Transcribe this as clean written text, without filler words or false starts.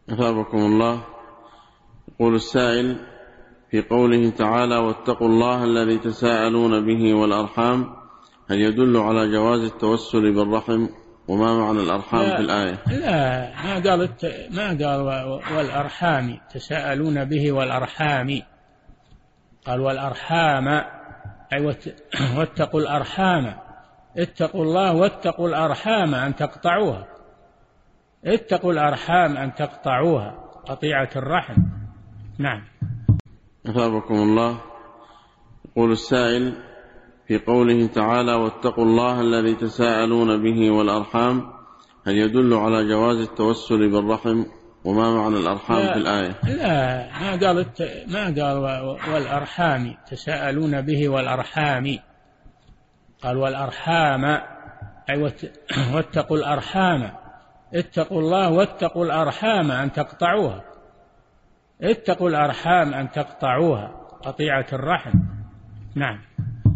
أثابكم الله. يقول السائل: في قوله تعالى: واتقوا الله الذي تساءلون به والأرحام، هل يدل على جواز التوسل بالرحم؟ وما معنى الأرحام في الآية؟ لا، ما قال والأرحام تساءلون به والأرحام، قال والأرحام، أي واتقوا الأرحام، اتقوا الله واتقوا الأرحام أن تقطعوها، اتقوا الأرحام أن تقطعوها، قطيعة الرحم. نعم. أثابكم الله. يقول السائل: في قوله تعالى: واتقوا الله الذي تساءلون به والأرحام، هل يدل على جواز التوسل بالرحم؟ وما معنى الأرحام في الآية؟ لا، ما قال والأرحام تساءلون به والأرحام، قال والأرحام، أي واتقوا الأرحام، اتقوا الله واتقوا الأرحام أن تقطعوها، اتقوا الأرحام أن تقطعوها، قطيعة الرحم. نعم.